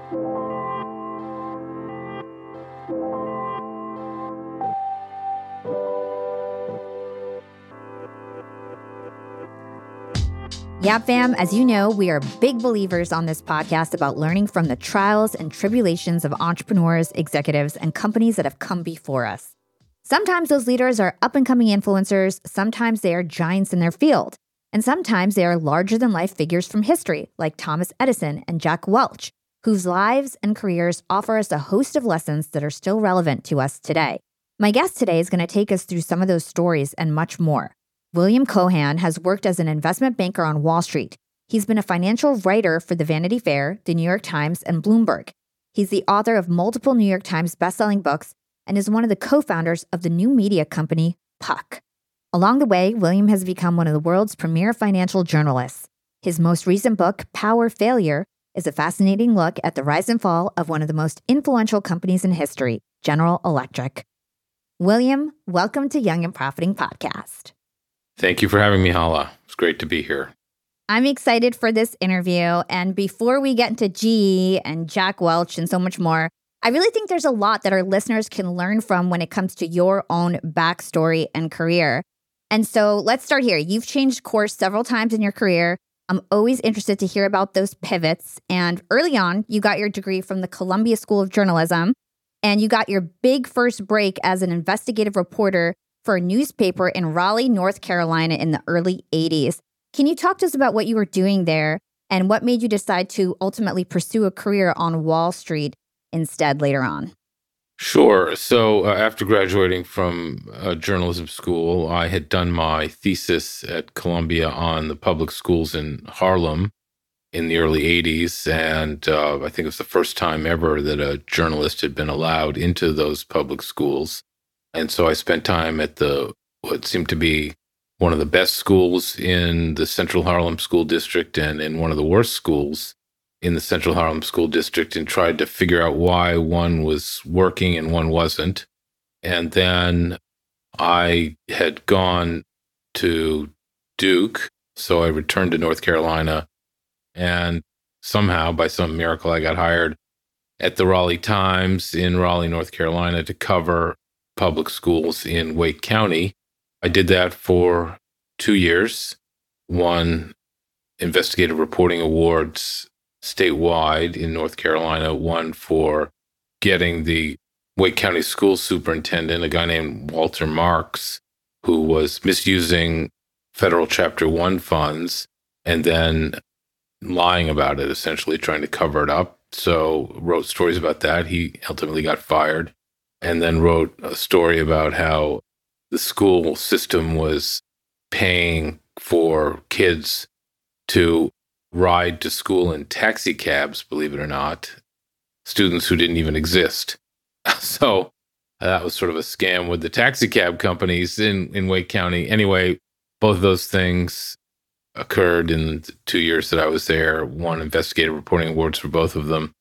Yeah, fam, as you know, we are big believers on this podcast about learning from the trials and tribulations of entrepreneurs, executives, and companies that have come before us. Sometimes those leaders are up-and-coming influencers, sometimes they are giants in their field, and sometimes they are larger-than-life figures from history, like Thomas Edison and Jack Welch, whose lives and careers offer us a host of lessons that are still relevant to us today. My guest today is going to take us through some of those stories and much more. William Cohan has worked as an investment banker on Wall Street. He's been a financial writer for the Vanity Fair, the New York Times, and Bloomberg. He's the author of multiple New York Times bestselling books and is one of the co-founders of the new media company, Puck. Along the way, William has become one of the world's premier financial journalists. His most recent book, Power Failure, is a fascinating look at the rise and fall of one of the most influential companies in history, General Electric. William, welcome to Young and Profiting Podcast. Thank you for having me, Hala. It's great to be here. I'm excited for this interview. And before we get into GE and Jack Welch and so much more, I really think there's a lot that our listeners can learn from when it comes to your own backstory and career. And so let's start here. You've changed course several times in your career. I'm always interested to hear about those pivots. And early on, you got your degree from the Columbia School of Journalism, and you got your big first break as an investigative reporter for a newspaper in Raleigh, North Carolina in the early 80s. Can you talk to us about what you were doing there and what made you decide to ultimately pursue a career on Wall Street instead later on? Sure. So after graduating from journalism school, I had done my thesis at Columbia on the public schools in Harlem in the early 80s. And I think it was the first time ever that a journalist had been allowed into those public schools. And so I spent time at what seemed to be one of the best schools in the Central Harlem School District and in one of the worst schools in the Central Harlem School District, and tried to figure out why one was working and one wasn't. And then I had gone to Duke, so I returned to North Carolina, and somehow, by some miracle, I got hired at the Raleigh Times in Raleigh, North Carolina, to cover public schools in Wake County. I did that for 2 years, won investigative reporting awards statewide in North Carolina, one for getting the Wake County school superintendent, a guy named Walter Marks, who was misusing federal Chapter 1 funds and then lying about it, essentially trying to cover it up. So wrote stories about that. He ultimately got fired. And then wrote a story about how the school system was paying for kids to ride to school in taxi cabs, believe it or not, students who didn't even exist. So that was sort of a scam with the taxi cab companies in Wake County. Anyway, both of those things occurred in the 2 years that I was there, won investigative reporting awards for both of them.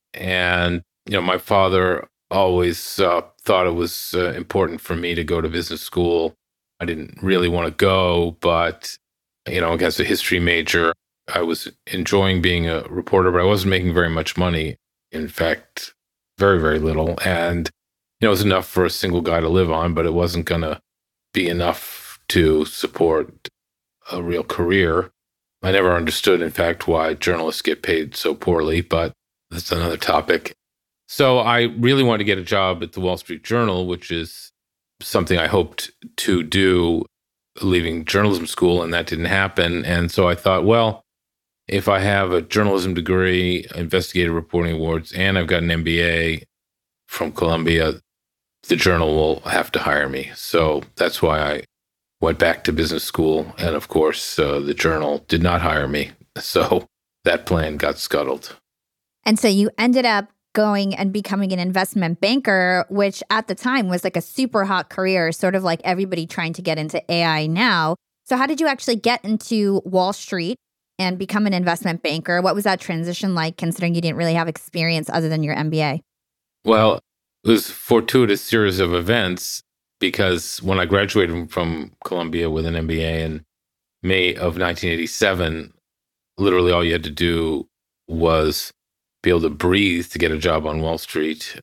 And, my father always thought it was important for me to go to business school. I didn't really want to go, but, as a history major, I was enjoying being a reporter, but I wasn't making very much money. In fact, very, very little. And, it was enough for a single guy to live on, but it wasn't going to be enough to support a real career. I never understood, in fact, why journalists get paid so poorly, but that's another topic. So I really wanted to get a job at the Wall Street Journal, which is something I hoped to do leaving journalism school, and that didn't happen. And so I thought, well, if I have a journalism degree, investigative reporting awards, and I've got an MBA from Columbia, the Journal will have to hire me. So that's why I went back to business school. And of course, the Journal did not hire me. So that plan got scuttled. And so you ended up going and becoming an investment banker, which at the time was like a super hot career, sort of like everybody trying to get into AI now. So how did you actually get into Wall Street and become an investment banker? What was that transition like, considering you didn't really have experience other than your MBA? Well, it was a fortuitous series of events, because when I graduated from Columbia with an MBA in May of 1987, literally all you had to do was be able to breathe to get a job on Wall Street.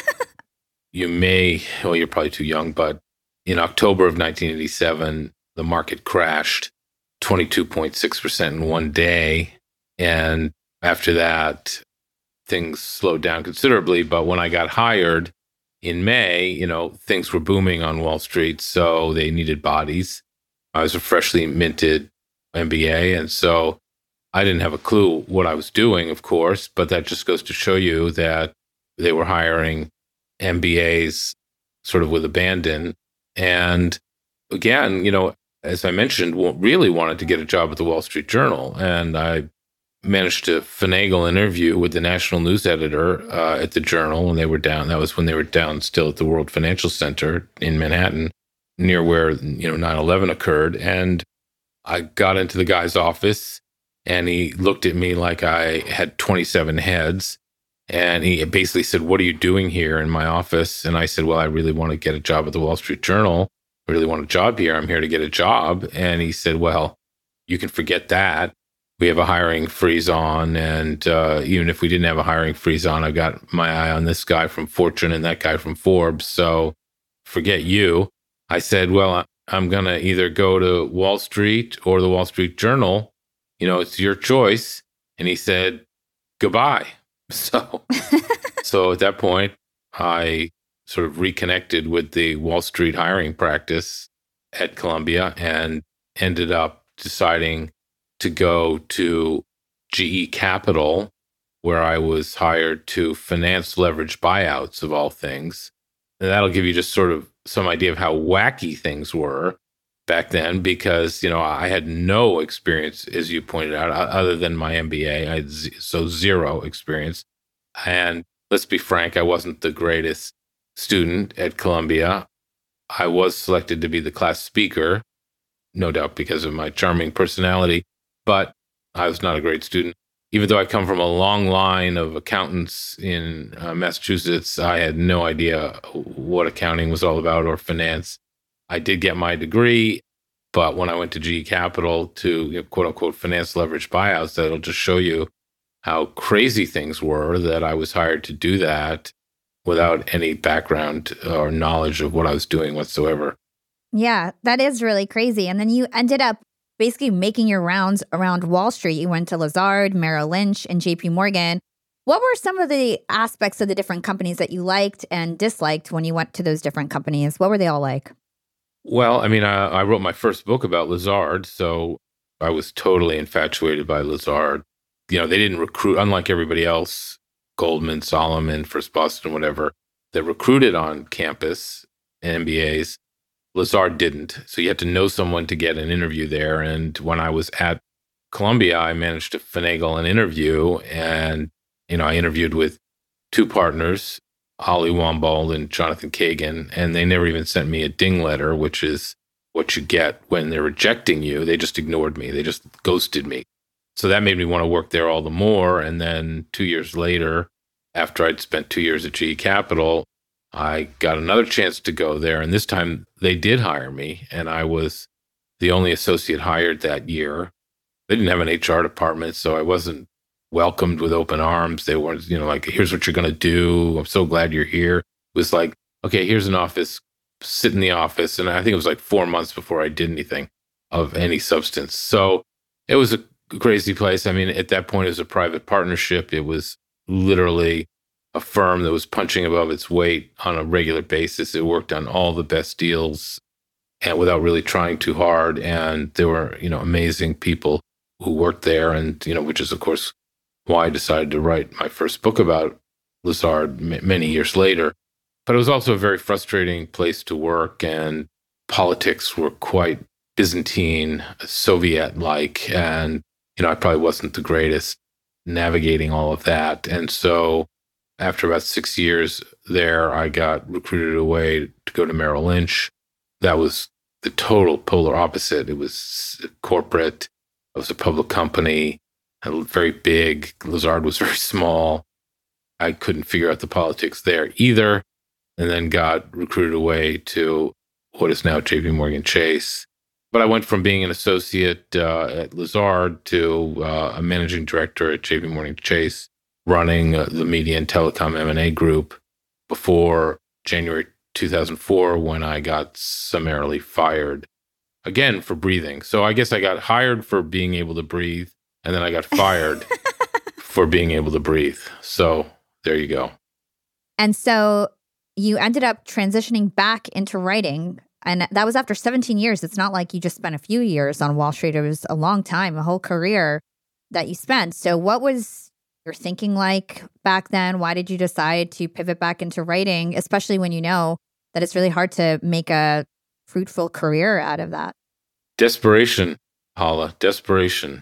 You're probably too young, but in October of 1987, the market crashed 22.6% in one day. And after that, things slowed down considerably. But when I got hired in May, things were booming on Wall Street, so they needed bodies. I was a freshly minted MBA, and so I didn't have a clue what I was doing, of course, but that just goes to show you that they were hiring MBAs sort of with abandon. And again, as I mentioned, really wanted to get a job at the Wall Street Journal. And I managed to finagle an interview with the national news editor at the Journal when they were down. That was when they were down still at the World Financial Center in Manhattan, near where 9/11 occurred. And I got into the guy's office, and he looked at me like I had 27 heads. And he basically said, "What are you doing here in my office?" And I said, "Well, I really want to get a job at the Wall Street Journal. I really want a job here. I'm here to get a job." And he said, "Well, you can forget that. We have a hiring freeze on. And even if we didn't have a hiring freeze on, I got my eye on this guy from Fortune and that guy from Forbes. So forget you." I said, "Well, I'm going to either go to Wall Street or the Wall Street Journal. It's your choice." And he said, "Goodbye." So at that point, I sort of reconnected with the Wall Street hiring practice at Columbia and ended up deciding to go to GE Capital, where I was hired to finance leverage buyouts of all things. And that'll give you just sort of some idea of how wacky things were back then, because, I had no experience, as you pointed out, other than my MBA. I had zero experience. And let's be frank, I wasn't the greatest student at Columbia. I was selected to be the class speaker, no doubt because of my charming personality, but I was not a great student. Even though I come from a long line of accountants in Massachusetts, I had no idea what accounting was all about or finance. I did get my degree, but when I went to GE Capital to quote unquote finance leverage buyouts, that'll just show you how crazy things were that I was hired to do that without any background or knowledge of what I was doing whatsoever. Yeah, that is really crazy. And then you ended up basically making your rounds around Wall Street. You went to Lazard, Merrill Lynch, and JP Morgan. What were some of the aspects of the different companies that you liked and disliked when you went to those different companies? What were they all like? Well, I wrote my first book about Lazard, so I was totally infatuated by Lazard. They didn't recruit, unlike everybody else, Goldman, Solomon, First Boston, whatever, that recruited on campus, MBAs. Lazard didn't. So you had to know someone to get an interview there. And when I was at Columbia, I managed to finagle an interview. And, I interviewed with two partners, Ollie Wambold and Jonathan Kagan, and they never even sent me a ding letter, which is what you get when they're rejecting you. They just ignored me. They just ghosted me. So that made me want to work there all the more. And then 2 years later, after I'd spent 2 years at GE Capital, I got another chance to go there. And this time they did hire me. And I was the only associate hired that year. They didn't have an HR department, so I wasn't welcomed with open arms. They weren't, like, "Here's what you're going to do. I'm so glad you're here." It was like, "Okay, here's an office. Sit in the office." And I think it was like 4 months before I did anything of any substance. So it was a crazy place. At that point, it was a private partnership. It was literally a firm that was punching above its weight on a regular basis. It worked on all the best deals and without really trying too hard. And there were, amazing people who worked there. And, which is, of course, why I decided to write my first book about Lazard many years later. But it was also a very frustrating place to work, and politics were quite Byzantine, Soviet-like. And, I probably wasn't the greatest navigating all of that. And so after about 6 years there, I got recruited away to go to Merrill Lynch. That was the total polar opposite. It was corporate. It was a public company, very big. Lazard was very small. I couldn't figure out the politics there either. And then got recruited away to what is now JP Morgan Chase. But I went from being an associate at Lazard to a managing director at JP Morgan Chase running the media and telecom M&A group before January 2004, when I got summarily fired again for breathing. So I guess I got hired for being able to breathe, and then I got fired for being able to breathe. So there you go. And so you ended up transitioning back into writing. And that was after 17 years. It's not like you just spent a few years on Wall Street. It was a long time, a whole career that you spent. So what was your thinking like back then? Why did you decide to pivot back into writing, especially when you know that it's really hard to make a fruitful career out of that? Desperation, Hala, desperation.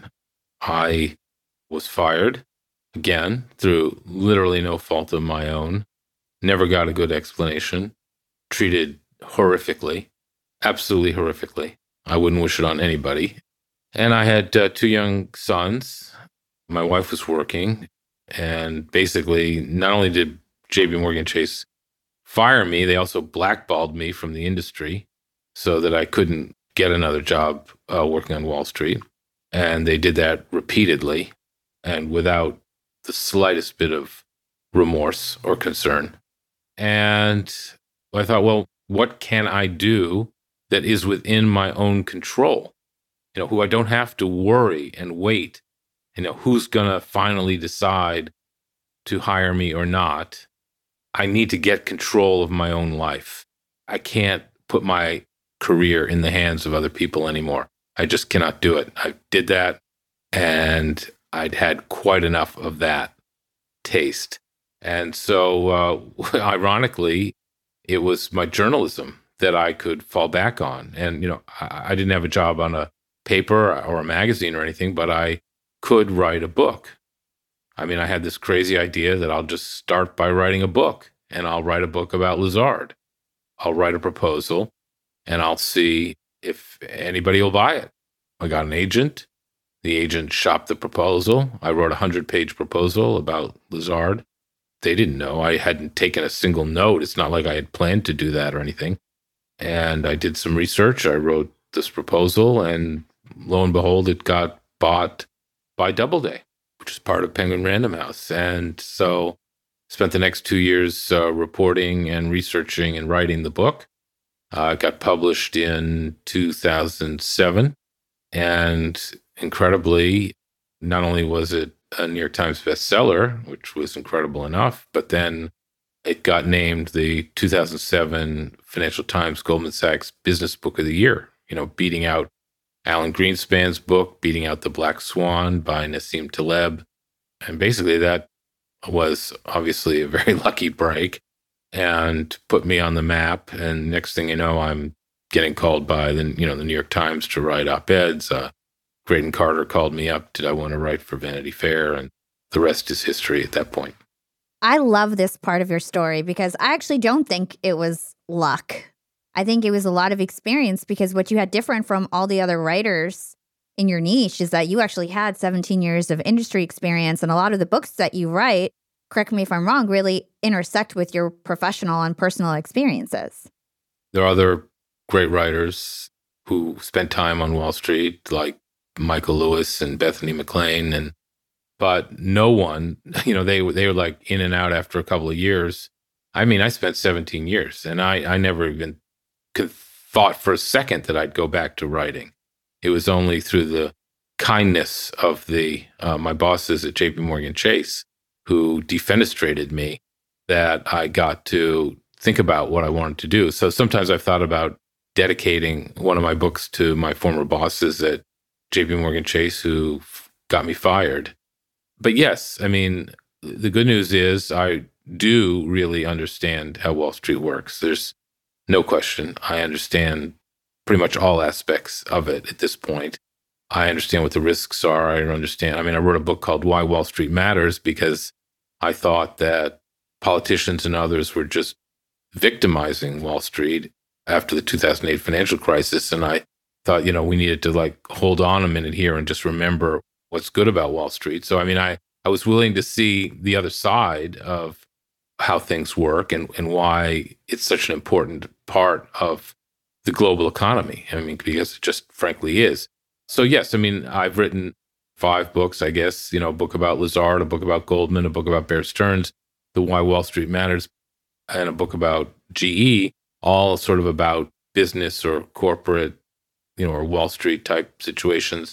I was fired again through literally no fault of my own. Never got a good explanation. Treated horrifically, absolutely horrifically. I wouldn't wish it on anybody. And I had 2 young sons. My wife was working. And basically, not only did JP Morgan Chase fire me, they also blackballed me from the industry so that I couldn't get another job working on Wall Street. And they did that repeatedly and without the slightest bit of remorse or concern. And I thought, well, what can I do that is within my own control? Who I don't have to worry and wait, who's going to finally decide to hire me or not. I need to get control of my own life. I can't put my career in the hands of other people anymore. I just cannot do it. I did that, and I'd had quite enough of that taste. And so, ironically, it was my journalism that I could fall back on. And, I didn't have a job on a paper or a magazine or anything, but I could write a book. I mean, I had this crazy idea that I'll just start by writing a book, and I'll write a book about Lazard. I'll write a proposal, and I'll see if anybody will buy it. I got an agent. The agent shopped the proposal. I wrote a 100-page proposal about Lazard. They didn't know. I hadn't taken a single note. It's not like I had planned to do that or anything. And I did some research. I wrote this proposal, and lo and behold, it got bought by Doubleday, which is part of Penguin Random House. And so spent the next 2 years reporting and researching and writing the book. It got published in 2007. And incredibly, not only was it a New York Times bestseller, which was incredible enough, but then it got named the 2007 Financial Times Goldman Sachs Business Book of the Year, beating out Alan Greenspan's book, beating out The Black Swan by Nassim Taleb. And basically that was obviously a very lucky break and put me on the map. And next thing you know, I'm getting called by the New York Times to write op-eds. Graydon Carter called me up. Did I want to write for Vanity Fair? And the rest is history at that point. I love this part of your story because I actually don't think it was luck. I think it was a lot of experience, because what you had different from all the other writers in your niche is that you actually had 17 years of industry experience, and a lot of the books that you write, correct me if I'm wrong, really intersect with your professional and personal experiences. There are other great writers who spent time on Wall Street, like Michael Lewis and Bethany McLean, but no one, they were like in and out after a couple of years. I mean, I spent 17 years, and I never even thought for a second that I'd go back to writing. It was only through the kindness of my bosses at JP Morgan Chase, who defenestrated me, that I got to think about what I wanted to do. So sometimes I've thought about dedicating one of my books to my former bosses at JP Morgan Chase who got me fired. But yes, I mean, the good news is I do really understand how Wall Street works. There's no question. I understand pretty much all aspects of it at this point. I understand what the risks are. I wrote a book called Why Wall Street Matters because I thought that politicians and others were just victimizing Wall Street after the 2008 financial crisis. And I thought, we needed to hold on a minute here and just remember what's good about Wall Street. So, I was willing to see the other side of how things work and why it's such an important part of the global economy. Because it just frankly is. So yes, I've written 5 books, I guess, a book about Lazard, a book about Goldman, a book about Bear Stearns, The Why Wall Street Matters, and a book about GE, all sort of about business or corporate, or Wall Street type situations.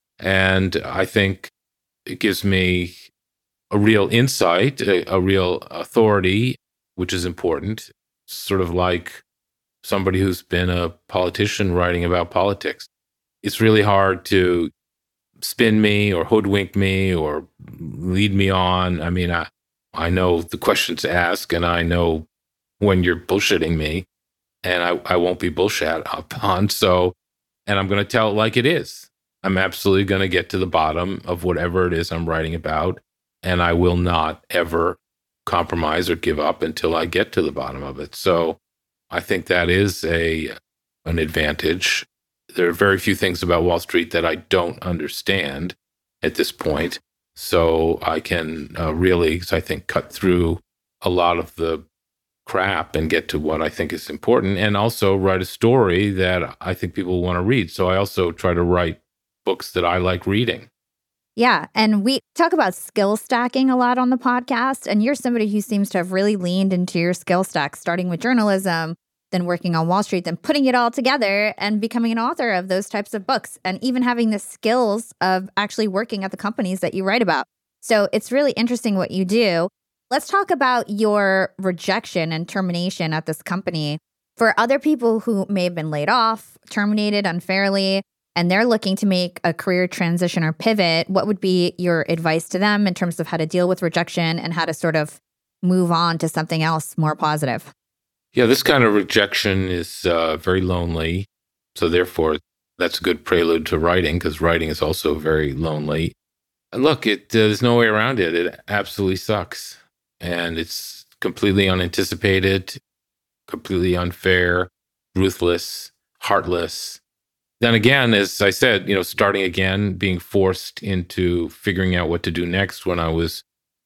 And I think it gives me a real insight, a real authority, which is important, sort of like somebody who's been a politician writing about politics. It's really hard to spin me or hoodwink me or lead me on. I mean, I know the questions to ask, and I know when you're bullshitting me, and I won't be bullshit upon. So, and I'm going to tell it like it is. I'm absolutely going to get to the bottom of whatever it is I'm writing about, and I will not ever compromise or give up until I get to the bottom of it. So I think that is an advantage. There are very few things about Wall Street that I don't understand at this point. So I can really, I think, cut through a lot of the crap and get to what I think is important, and also write a story that I think people want to read. So I also try to write books that I like reading. Yeah. And we talk about skill stacking a lot on the podcast. And you're somebody who seems to have really leaned into your skill stack, starting with journalism, then working on Wall Street, then putting it all together and becoming an author of those types of books, and even having the skills of actually working at the companies that you write about. So it's really interesting what you do. Let's talk about your rejection and termination at this company. For other people who may have been laid off, terminated unfairly, and they're looking to make a career transition or pivot, what would be your advice to them in terms of how to deal with rejection and how to sort of move on to something else more positive? Yeah, this kind of rejection is very lonely. So therefore, that's a good prelude to writing, because writing is also very lonely. And look, there's no way around it. It absolutely sucks. And it's completely unanticipated, completely unfair, ruthless, heartless. Then again, as I said, starting again, being forced into figuring out what to do next when I was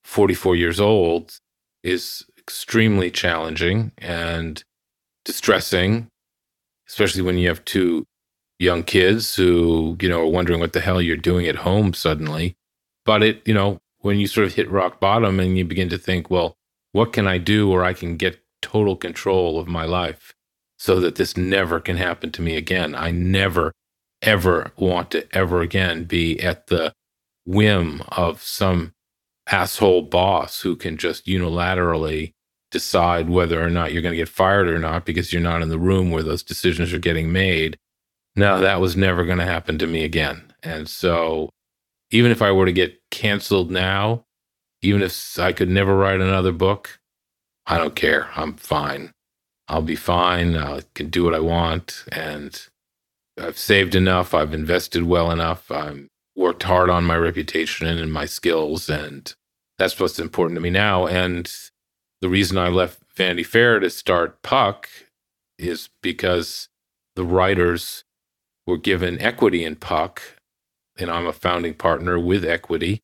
44 years old is extremely challenging and distressing, especially when you have 2 young kids who, are wondering what the hell you're doing at home suddenly. But when you sort of hit rock bottom and you begin to think, well, what can I do where I can get total control of my life so that this never can happen to me again? I never, ever want to ever again be at the whim of some asshole boss who can just unilaterally decide whether or not you're going to get fired or not because you're not in the room where those decisions are getting made. No, that was never going to happen to me again. And so even if I were to get canceled now, even if I could never write another book, I don't care. I'm fine. I'll be fine. I can do what I want. And I've saved enough. I've invested well enough. I've worked hard on my reputation and my skills. And that's what's important to me now. And the reason I left Vanity Fair to start Puck is because the writers were given equity in Puck, and I'm a founding partner with equity.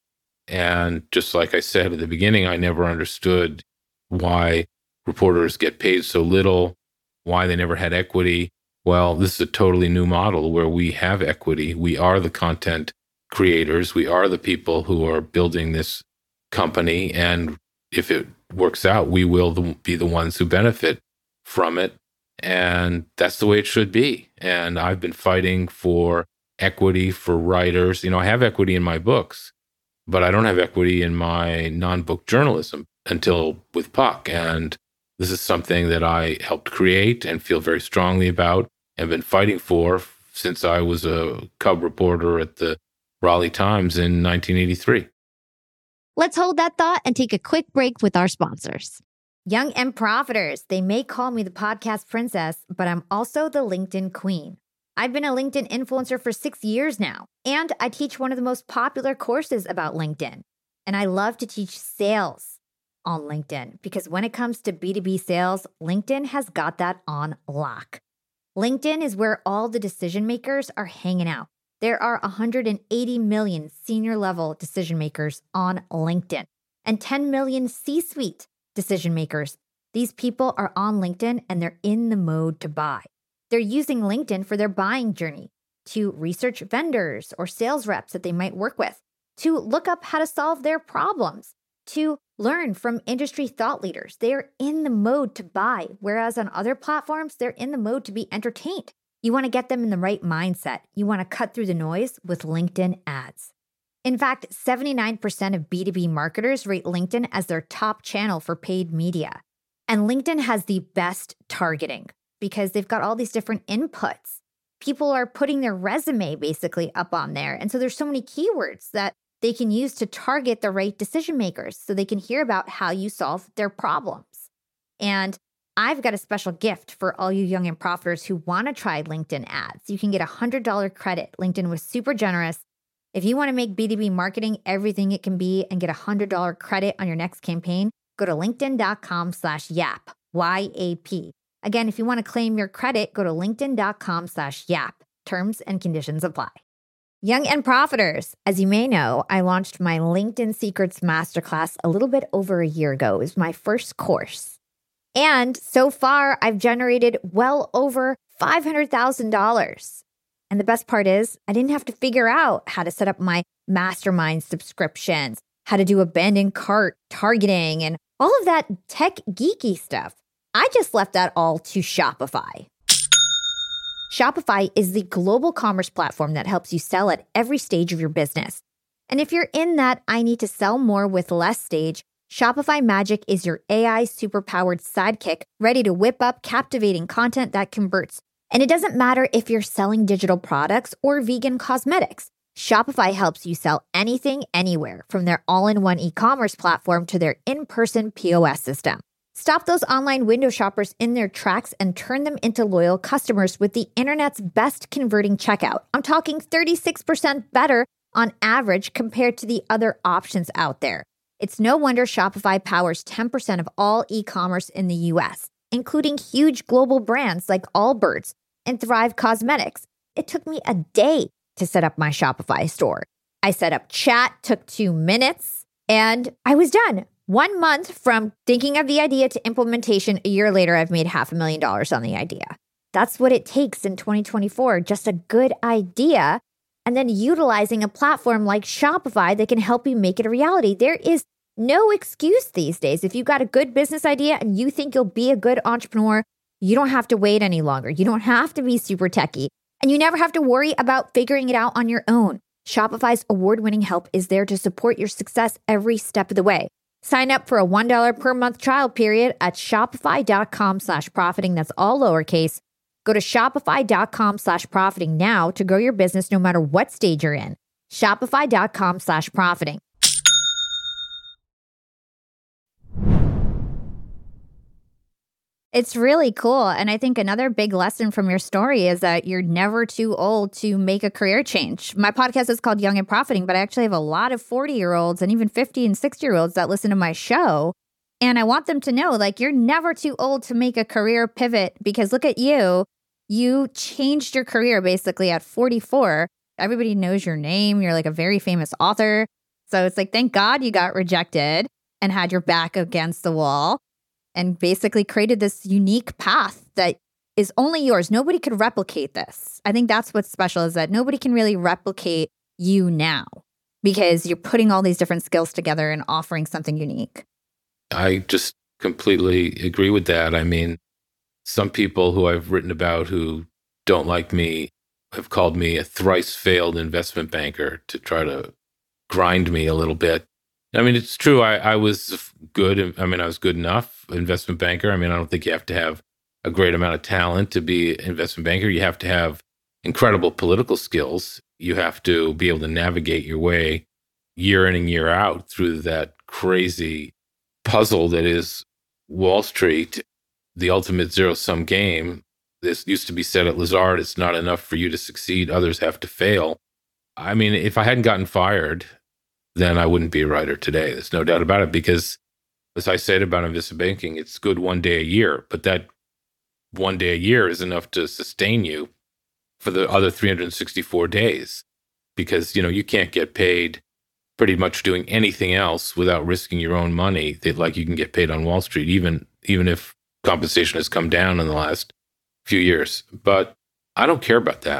And just like I said at the beginning, I never understood why reporters get paid so little, why they never had equity. Well, this is a totally new model where we have equity. We are the content creators. We are the people who are building this company. And if it works out, we will be the ones who benefit from it. And that's the way it should be. And I've been fighting for equity for writers. I have equity in my books, but I don't have equity in my non-book journalism until with Puck. And this is something that I helped create and feel very strongly about and been fighting for since I was a cub reporter at the Raleigh Times in 1983. Let's hold that thought and take a quick break with our sponsors. Young and Profiters, they may call me the podcast princess, but I'm also the LinkedIn queen. I've been a LinkedIn influencer for 6 years now, and I teach one of the most popular courses about LinkedIn. And I love to teach sales on LinkedIn because when it comes to B2B sales, LinkedIn has got that on lock. LinkedIn is where all the decision makers are hanging out. There are 180 million senior level decision makers on LinkedIn and 10 million C-suite decision makers. These people are on LinkedIn and they're in the mode to buy. They're using LinkedIn for their buying journey. to research vendors or sales reps that they might work with, to look up how to solve their problems, to learn from industry thought leaders. They're in the mode to buy, whereas on other platforms, they're in the mode to be entertained. You want to get them in the right mindset. You want to cut through the noise with LinkedIn ads. In fact, 79% of B2B marketers rate LinkedIn as their top channel for paid media. And LinkedIn has the best targeting because they've got all these different inputs. People are putting their resume basically up on there. And so there's so many keywords that they can use to target the right decision makers so they can hear about how you solve their problems. And I've got a special gift for all you young and profiters who want to try LinkedIn ads. You can get a $100 credit. LinkedIn was super generous. If you want to make B2B marketing everything it can be and get a $100 credit on your next campaign, go to linkedin.com/YAP, Y-A-P. Again, if you want to claim your credit, go to linkedin.com/YAP. Terms and conditions apply. Young and profiters, as you may know, I launched my LinkedIn Secrets Masterclass a little bit over a year ago. It was my first course. And so far, I've generated well over $500,000. And the best part is, I didn't have to figure out how to set up my mastermind subscriptions, how to do abandoned cart targeting, and all of that tech geeky stuff. I just left that all to Shopify. Shopify is the global commerce platform that helps you sell at every stage of your business. And if you're in that I need to sell more with less stage, Shopify Magic is your AI superpowered sidekick ready to whip up captivating content that converts. And it doesn't matter if you're selling digital products or vegan cosmetics. Shopify helps you sell anything, anywhere, from their all-in-one e-commerce platform to their in-person POS system. Stop those online window shoppers in their tracks and turn them into loyal customers with the internet's best converting checkout. I'm talking 36% better on average compared to the other options out there. It's no wonder Shopify powers 10% of all e-commerce in the US, including huge global brands like Allbirds and Thrive Cosmetics. It took me a day to set up my Shopify store. I set up chat, took 2 minutes, and I was done. 1 month from thinking of the idea to implementation, a year later, I've made $500,000 on the idea. That's what it takes in 2024, just a good idea, and then utilizing a platform like Shopify that can help you make it a reality. There is no excuse these days. If you've got a good business idea and you think you'll be a good entrepreneur, you don't have to wait any longer. You don't have to be super techie, and you never have to worry about figuring it out on your own. Shopify's award-winning help is there to support your success every step of the way. Sign up for a $1 per month trial period at shopify.com/profiting. That's all lowercase. Go to shopify.com/profiting now to grow your business no matter what stage you're in. Shopify.com/profiting. It's really cool. And I think another big lesson from your story is that you're never too old to make a career change. My podcast is called Young and Profiting, but I actually have a lot of 40-year-olds and even 50 and 60-year-olds that listen to my show. And I want them to know, like, you're never too old to make a career pivot, because look at you. You changed your career basically at 44. Everybody knows your name. You're like a very famous author. So it's like, thank God you got rejected and had your back against the wall, and basically created this unique path that is only yours. Nobody could replicate this. I think that's what's special, is that nobody can really replicate you now because you're putting all these different skills together and offering something unique. I just completely agree with that. I mean, some people who I've written about who don't like me have called me a thrice failed investment banker to try to grind me a little bit. I mean, it's true. I was good. I mean, I was good enough investment banker. I mean, I don't think you have to have a great amount of talent to be an investment banker. You have to have incredible political skills. You have to be able to navigate your way year in and year out through that crazy puzzle that is Wall Street, the ultimate zero-sum game. This used to be said at Lazard, it's not enough for you to succeed, others have to fail. I mean, if I hadn't gotten fired, then I wouldn't be a writer today. There's no doubt about it, because as I said about investment banking, it's good one day a year, but that one day a year is enough to sustain you for the other 364 days, because, you know, you can't get paid pretty much doing anything else without risking your own money like you can get paid on Wall Street, even if compensation has come down in the last few years. But I don't care about that.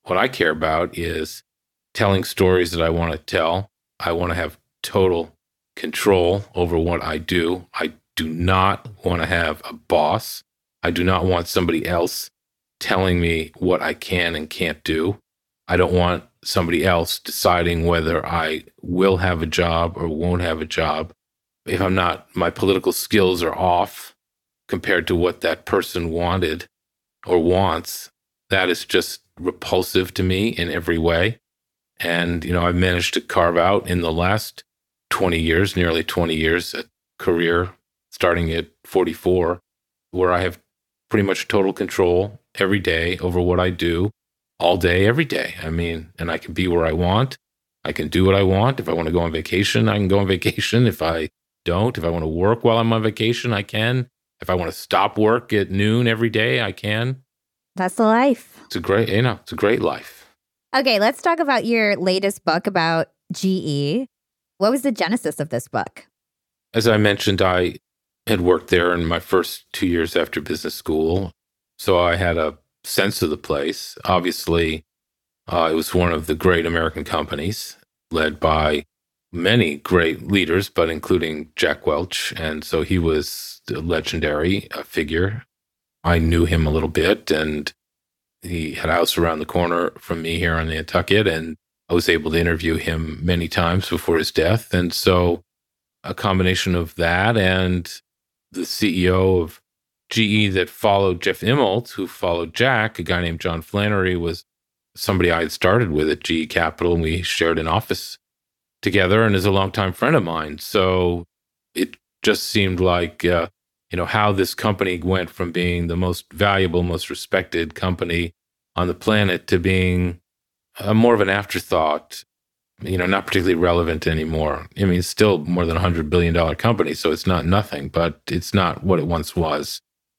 what I care about is telling stories that I want to tell. I want to have total control over what I do. I do not want to have a boss. I do not want somebody else telling me what I can and can't do. I don't want somebody else deciding whether I will have a job or won't have a job. If my political skills are off compared to what that person wanted or wants, that is just repulsive to me in every way. And, I've managed to carve out in the last 20 years, nearly 20 years, a career starting at 44, where I have pretty much total control every day over what I do, all day, every day. And I can be where I want. I can do what I want. If I want to go on vacation, I can go on vacation. If I want to work while I'm on vacation, I can. If I want to stop work at noon every day, I can. That's the life. It's a great life. Okay, let's talk about your latest book about GE. What was the genesis of this book? As I mentioned, I had worked there in my first 2 years after business school. So I had a sense of the place. Obviously, it was one of the great American companies led by many great leaders, but including Jack Welch. And so he was a legendary figure. I knew him a little bit, and he had a house around the corner from me here on Nantucket, and I was able to interview him many times before his death. And so a combination of that and the CEO of GE that followed Jeff Immelt, who followed Jack, a guy named John Flannery, was somebody I had started with at GE Capital, and we shared an office together and is a longtime friend of mine. So it just seemed like, how this company went from being the most valuable, most respected company on the planet to being more of an afterthought, not particularly relevant anymore. It's still more than $100 billion company, so it's not nothing, but it's not what it once was.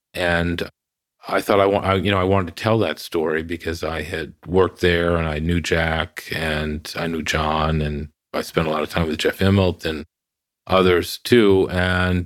And I thought I wanted to tell that story because I had worked there and I knew Jack and I knew John, and I spent a lot of time with Jeff Immelt and others too. And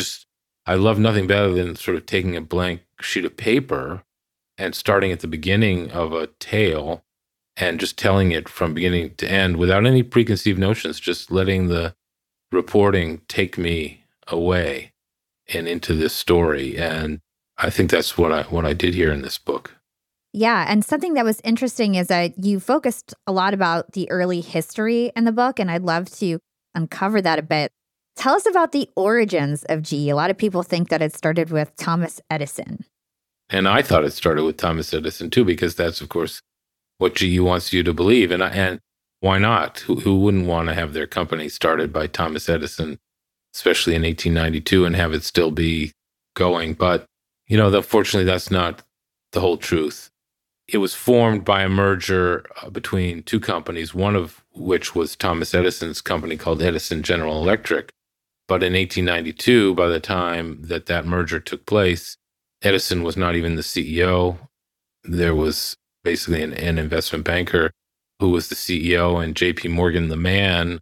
I love nothing better than sort of taking a blank sheet of paper and starting at the beginning of a tale and just telling it from beginning to end without any preconceived notions, just letting the reporting take me away and into this story. And I think that's what I did here in this book. Yeah, and something that was interesting is that you focused a lot about the early history in the book, and I'd love to uncover that a bit. Tell us about the origins of GE. A lot of people think that it started with Thomas Edison. And I thought it started with Thomas Edison too, because that's, of course, what GE wants you to believe. And why not? Who wouldn't want to have their company started by Thomas Edison, especially in 1892, and have it still be going? But, unfortunately, that's not the whole truth. It was formed by a merger between two companies, one of which was Thomas Edison's company called Edison General Electric. But in 1892, by the time that merger took place, Edison was not even the CEO. There was basically an investment banker who was the CEO, and J.P. Morgan, the man,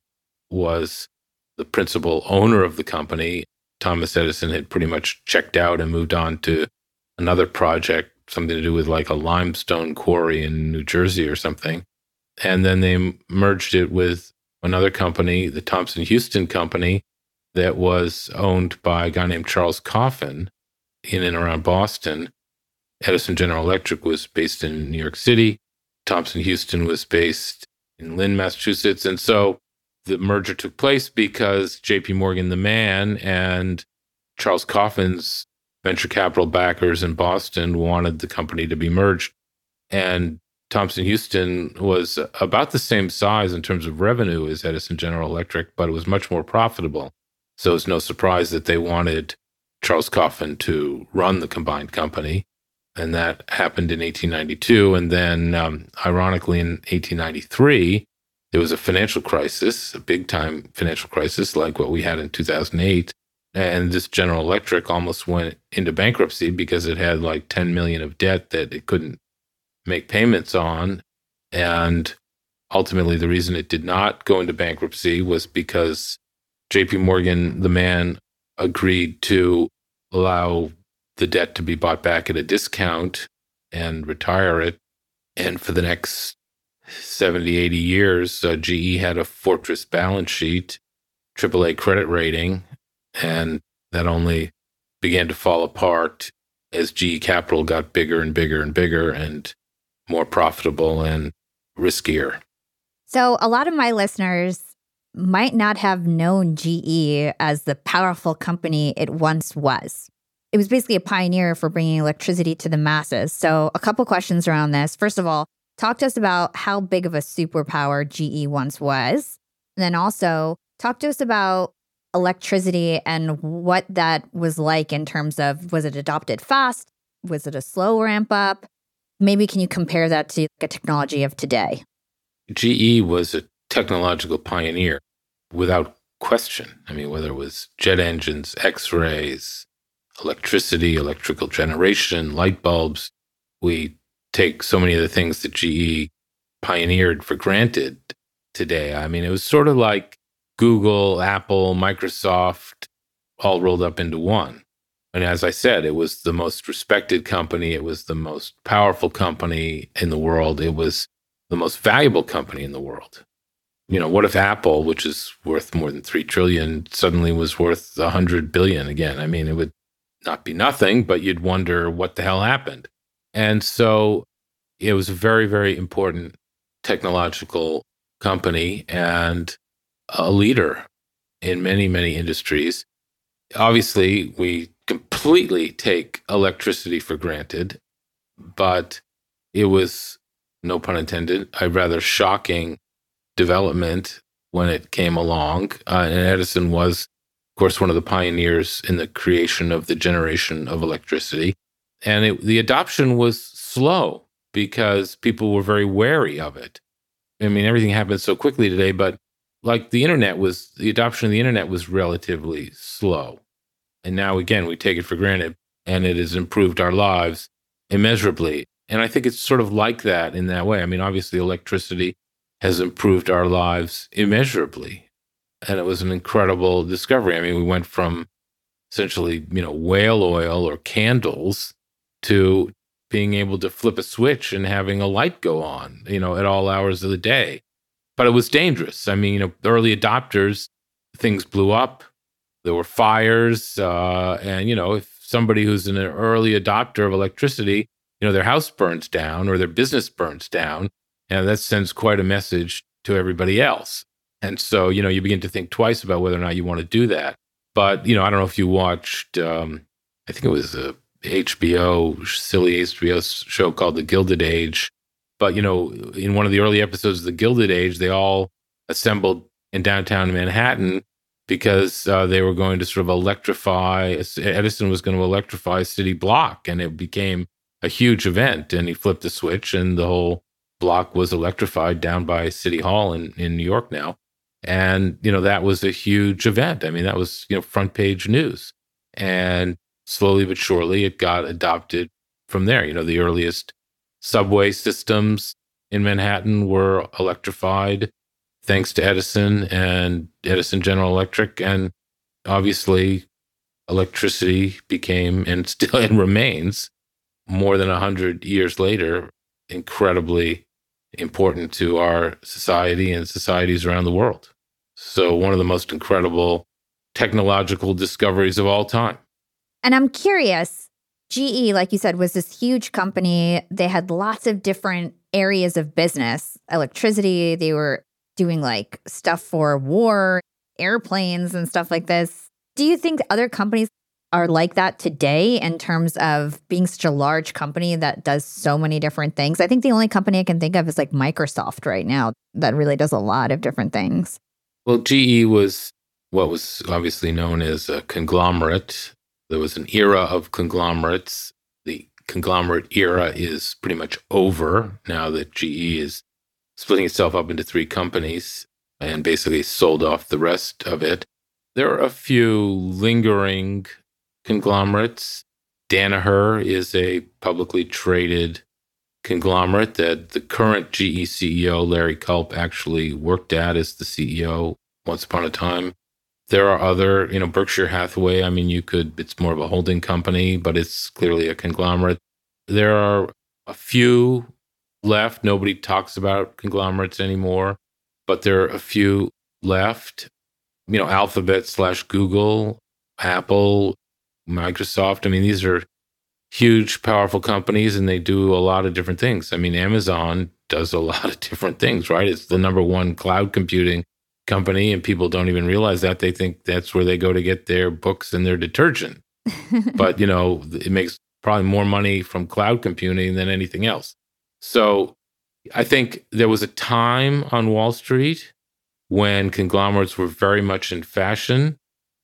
was the principal owner of the company. Thomas Edison had pretty much checked out and moved on to another project, something to do with like a limestone quarry in New Jersey or something. And then they merged it with another company, the Thomson Houston Company, that was owned by a guy named Charles Coffin in and around Boston. Edison General Electric was based in New York City. Thomson Houston was based in Lynn, Massachusetts. And so the merger took place because J.P. Morgan, the man, and Charles Coffin's venture capital backers in Boston wanted the company to be merged. And Thomson Houston was about the same size in terms of revenue as Edison General Electric, but it was much more profitable. So it's no surprise that they wanted Charles Coffin to run the combined company. And that happened in 1892. And then, ironically, in 1893, there was a financial crisis, a big-time financial crisis like what we had in 2008. And this General Electric almost went into bankruptcy because it had like $10 million of debt that it couldn't make payments on. And ultimately, the reason it did not go into bankruptcy was because J.P. Morgan, the man, agreed to allow the debt to be bought back at a discount and retire it And for the next 70, 80 years, GE had a fortress balance sheet, AAA credit rating, and that only began to fall apart as GE Capital got bigger and bigger and bigger and more profitable and riskier. So a lot of my listeners might not have known GE as the powerful company it once was. It was basically a pioneer for bringing electricity to the masses. So a couple questions around this. First of all, talk to us about how big of a superpower GE once was. And then also talk to us about electricity and what that was like in terms of, was it adopted fast? Was it a slow ramp up? Maybe can you compare that to a technology of today? GE was a technological pioneer without question. I mean, whether it was jet engines, X-rays, electricity, electrical generation, light bulbs, we take so many of the things that GE pioneered for granted today. I mean, it was sort of like Google, Apple, Microsoft, all rolled up into one. And as I said, it was the most respected company. It was the most powerful company in the world. It was the most valuable company in the world. You know, what if Apple, which is worth more than $3 trillion, suddenly was worth $100 billion again? I mean, it would not be nothing, but you'd wonder what the hell happened. And so it was a very, very important technological company and a leader in many, many industries. Obviously, we completely take electricity for granted, but it was, no pun intended, a rather shocking development when it came along. And Edison was, of course, one of the pioneers in the creation of the generation of electricity. And the adoption was slow because people were very wary of it. I mean, everything happens so quickly today, but like the adoption of the internet was relatively slow. And now, again, we take it for granted, and it has improved our lives immeasurably. And I think it's sort of like that in that way. I mean, obviously, electricity has improved our lives immeasurably. And it was an incredible discovery. I mean, we went from essentially, whale oil or candles to being able to flip a switch and having a light go on, at all hours of the day. But it was dangerous. I mean, the early adopters, things blew up. There were fires. And, if somebody who's an early adopter of electricity, their house burns down or their business burns down, and that sends quite a message to everybody else. And so, you begin to think twice about whether or not you want to do that. But, I don't know if you watched, I think it was a silly HBO show called The Gilded Age. But, in one of the early episodes of The Gilded Age, they all assembled in downtown Manhattan because they were going to sort of Edison was going to electrify a city block, and it became a huge event. And he flipped a switch and the whole block was electrified down by City Hall in New York now. And, that was a huge event. I mean, that was, front page news. And slowly but surely, it got adopted from there. The earliest subway systems in Manhattan were electrified thanks to Edison and Edison General Electric. And obviously, electricity became and remains more than 100 years later incredibly important to our society and societies around the world. So one of the most incredible technological discoveries of all time. And I'm curious, GE, like you said, was this huge company. They had lots of different areas of business. Electricity, they were doing like stuff for war, airplanes and stuff like this. Do you think other companies are like that today in terms of being such a large company that does so many different things? I think the only company I can think of is like Microsoft right now that really does a lot of different things. Well, GE was what was obviously known as a conglomerate. There was an era of conglomerates. The conglomerate era is pretty much over now that GE is splitting itself up into 3 companies and basically sold off the rest of it. There are a few lingering conglomerates. Danaher is a publicly traded conglomerate that the current GE CEO, Larry Culp, actually worked at as the CEO once upon a time. There are other, Berkshire Hathaway, it's more of a holding company, but it's clearly a conglomerate. There are a few left. Nobody talks about conglomerates anymore, but there are a few left. Alphabet/Google, Apple, Microsoft. I mean, these are huge, powerful companies, and they do a lot of different things. I mean, Amazon does a lot of different things, right? It's the number one cloud computing company, and people don't even realize that. They think that's where they go to get their books and their detergent. But, it makes probably more money from cloud computing than anything else. So I think there was a time on Wall Street when conglomerates were very much in fashion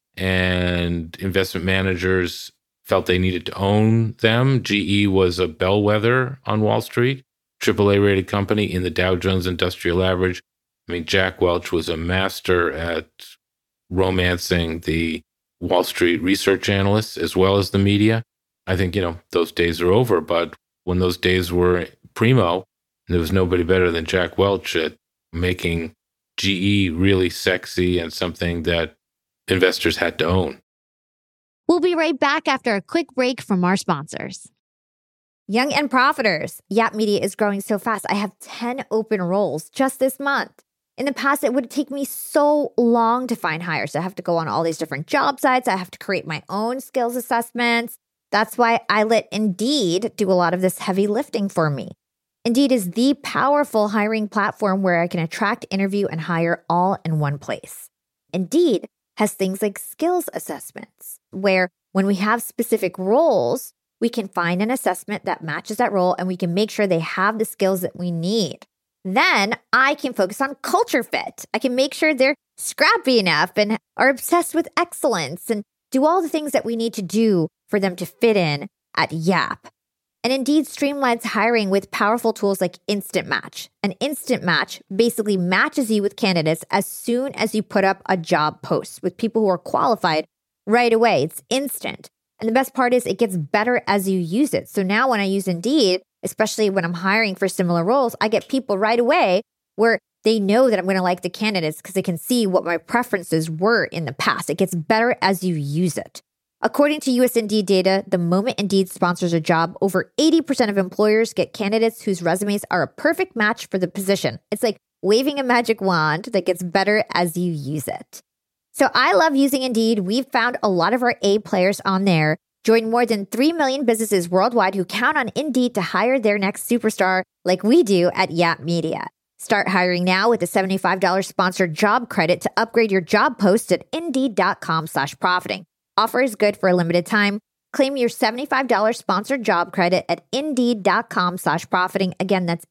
and investment managers felt they needed to own them. GE was a bellwether on Wall Street, AAA rated company in the Dow Jones Industrial Average. I mean, Jack Welch was a master at romancing the Wall Street research analysts as well as the media. I think, those days are over. But when those days were primo, there was nobody better than Jack Welch at making GE really sexy and something that investors had to own. We'll be right back after a quick break from our sponsors. Young and Profiters. Yap Media is growing so fast. I have 10 open roles just this month. In the past, it would take me so long to find hires. I have to go on all these different job sites. I have to create my own skills assessments. That's why I let Indeed do a lot of this heavy lifting for me. Indeed is the powerful hiring platform where I can attract, interview, and hire all in one place. Indeed has things like skills assessments, where when we have specific roles, we can find an assessment that matches that role and we can make sure they have the skills that we need. Then I can focus on culture fit. I can make sure they're scrappy enough and are obsessed with excellence and do all the things that we need to do for them to fit in at Yap. And Indeed streamlines hiring with powerful tools like Instant Match. An Instant Match basically matches you with candidates as soon as you put up a job post with people who are qualified right away. It's instant. And the best part is it gets better as you use it. So now when I use Indeed, especially when I'm hiring for similar roles, I get people right away where they know that I'm going to like the candidates because they can see what my preferences were in the past. It gets better as you use it. According to US Indeed data, the moment Indeed sponsors a job, over 80% of employers get candidates whose resumes are a perfect match for the position. It's like waving a magic wand that gets better as you use it. So I love using Indeed. We've found a lot of our A players on there. Join more than 3 million businesses worldwide who count on Indeed to hire their next superstar like we do at Yap Media. Start hiring now with a $75 sponsored job credit to upgrade your job post at Indeed.com/profiting. Offer is good for a limited time. Claim your $75 sponsored job credit at Indeed.com/profiting. Again, that's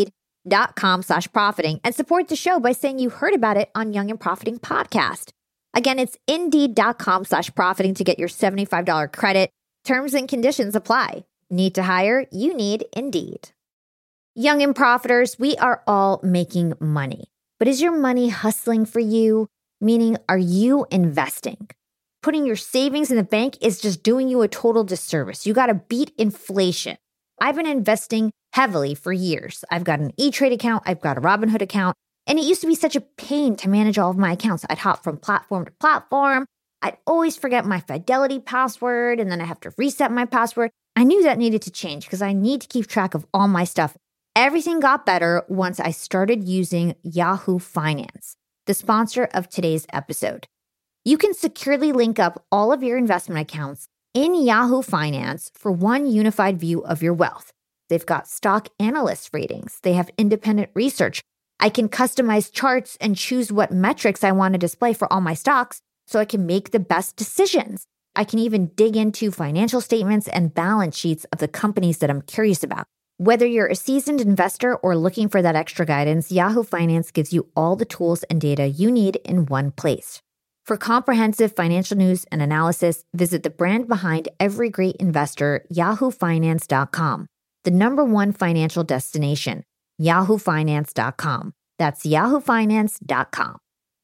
Indeed.com/profiting. And support the show by saying you heard about it on Young and Profiting Podcast. Again, it's Indeed.com/profiting to get your $75 credit. Terms and conditions apply. Need to hire? You need Indeed. Young and Profiters, we are all making money. But is your money hustling for you? Meaning, are you investing? Putting your savings in the bank is just doing you a total disservice. You got to beat inflation. I've been investing heavily for years. I've got an E-Trade account. I've got a Robinhood account. And it used to be such a pain to manage all of my accounts. I'd hop from platform to platform. I'd always forget my Fidelity password, and then I have to reset my password. I knew that needed to change because I need to keep track of all my stuff. Everything got better once I started using Yahoo Finance, the sponsor of today's episode. You can securely link up all of your investment accounts in Yahoo Finance for one unified view of your wealth. They've got stock analyst ratings. They have independent research. I can customize charts and choose what metrics I want to display for all my stocks so I can make the best decisions. I can even dig into financial statements and balance sheets of the companies that I'm curious about. Whether you're a seasoned investor or looking for that extra guidance, Yahoo Finance gives you all the tools and data you need in one place. For comprehensive financial news and analysis, visit the brand behind every great investor, yahoofinance.com, the #1 financial destination, yahoofinance.com. That's yahoofinance.com.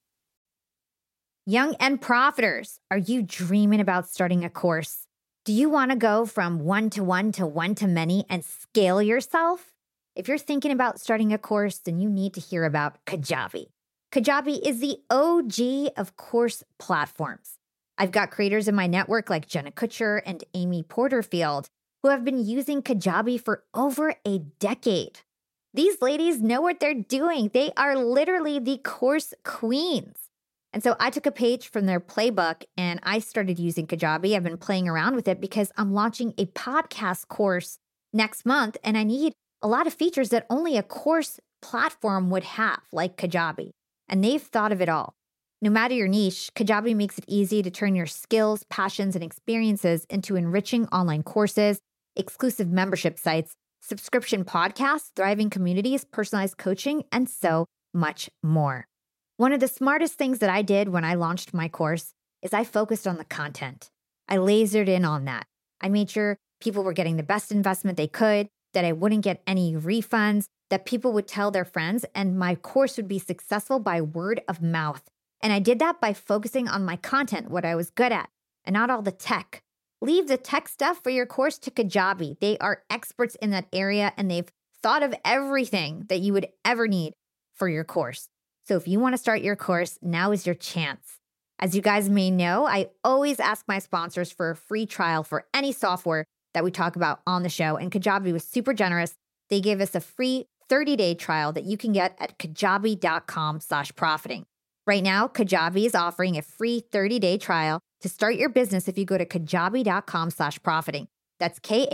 Young and Profiters, are you dreaming about starting a course? Do you want to go from one-to-one to one-to-many and scale yourself? If you're thinking about starting a course, then you need to hear about Kajabi. Kajabi is the OG of course platforms. I've got creators in my network like Jenna Kutcher and Amy Porterfield who have been using Kajabi for over a decade. These ladies know what they're doing. They are literally the course queens. And so I took a page from their playbook and I started using Kajabi. I've been playing around with it because I'm launching a podcast course next month and I need a lot of features that only a course platform would have, like Kajabi. And they've thought of it all. No matter your niche, Kajabi makes it easy to turn your skills, passions, and experiences into enriching online courses, exclusive membership sites, subscription podcasts, thriving communities, personalized coaching, and so much more. One of the smartest things that I did when I launched my course is I focused on the content. I lasered in on that. I made sure people were getting the best investment they could, that I wouldn't get any refunds, that people would tell their friends, and my course would be successful by word of mouth. And I did that by focusing on my content, what I was good at, and not all the tech. Leave the tech stuff for your course to Kajabi. They are experts in that area, and they've thought of everything that you would ever need for your course. So if you want to start your course, now is your chance. As you guys may know, I always ask my sponsors for a free trial for any software that we talk about on the show, and Kajabi was super generous. They gave us a free 30-day trial that you can get at kajabi.com/profiting. Right now, Kajabi is offering a free 30-day trial to start your business if you go to kajabi.com/profiting. That's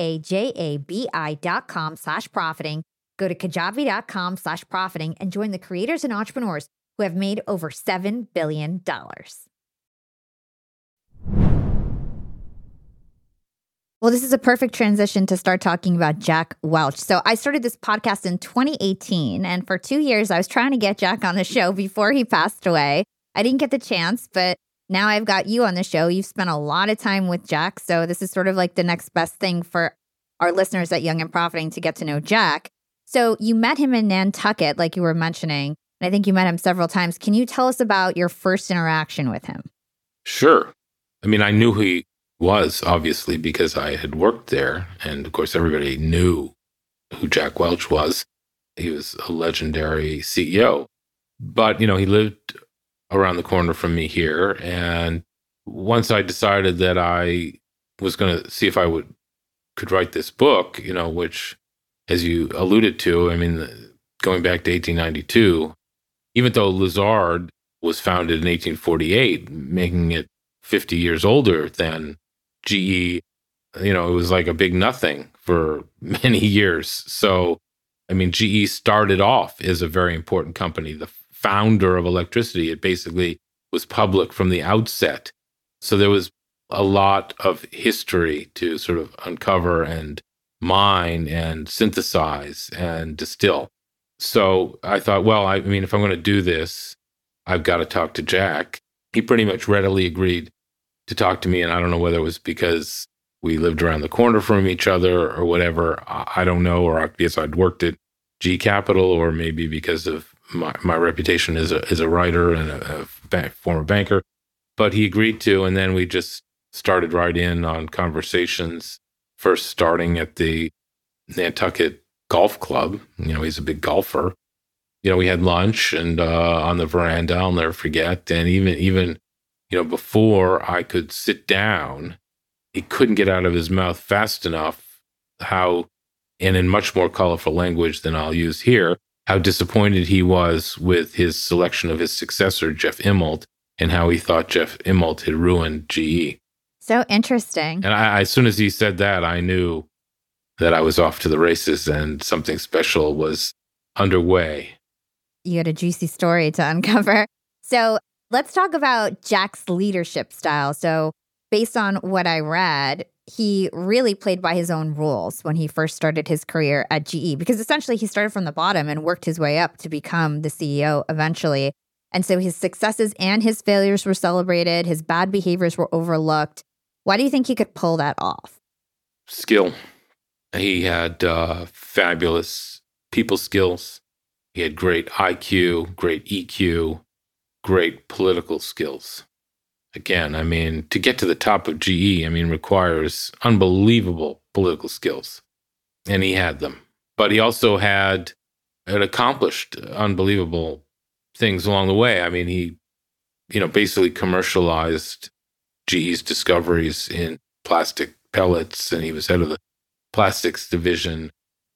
KAJABI.com/profiting. Go to kajabi.com/profiting and join the creators and entrepreneurs who have made over $7 billion. Well, this is a perfect transition to start talking about Jack Welch. So I started this podcast in 2018, and for 2 years, I was trying to get Jack on the show before he passed away. I didn't get the chance, but now I've got you on the show. You've spent a lot of time with Jack, so this is sort of like the next best thing for our listeners at Young and Profiting to get to know Jack. So you met him in Nantucket, like you were mentioning, and I think you met him several times. Can you tell us about your first interaction with him? Sure. I mean, I knew who he was, obviously, because I had worked there. And of course, everybody knew who Jack Welch was. He was a legendary CEO. But, he lived around the corner from me here. And once I decided that I was going to see if I could write this book, which, as you alluded to, I mean, going back to 1892, even though Lazard was founded in 1848, making it 50 years older than GE, it was like a big nothing for many years. So, I mean, GE started off as a very important company. The founder of electricity, it basically was public from the outset. So there was a lot of history to sort of uncover and mine and synthesize and distill. So I thought, well, I mean, if I'm going to do this, I've got to talk to Jack. He pretty much readily agreed to talk to me. And I don't know whether it was because we lived around the corner from each other or whatever. I don't know, or because I'd worked at G Capital, or maybe because of my reputation as a writer and a former banker. But he agreed to, and then we just started right in on conversations, first starting at the Nantucket Golf Club. He's a big golfer. We had lunch and on the veranda, I'll never forget. And even before I could sit down, he couldn't get out of his mouth fast enough how, and in much more colorful language than I'll use here, how disappointed he was with his selection of his successor, Jeff Immelt, and how he thought Jeff Immelt had ruined GE. So interesting. And as soon as he said that, I knew that I was off to the races and something special was underway. You had a juicy story to uncover. So let's talk about Jack's leadership style. So based on what I read, he really played by his own rules when he first started his career at GE, because essentially he started from the bottom and worked his way up to become the CEO eventually. And so his successes and his failures were celebrated. His bad behaviors were overlooked. Why do you think he could pull that off? Skill. He had fabulous people skills. He had great IQ, great EQ, great political skills. Again, I mean, to get to the top of GE, requires unbelievable political skills. And he had them. But he also had accomplished unbelievable things along the way. I mean, he, basically commercialized GE's discoveries in plastic pellets, and he was head of the plastics division.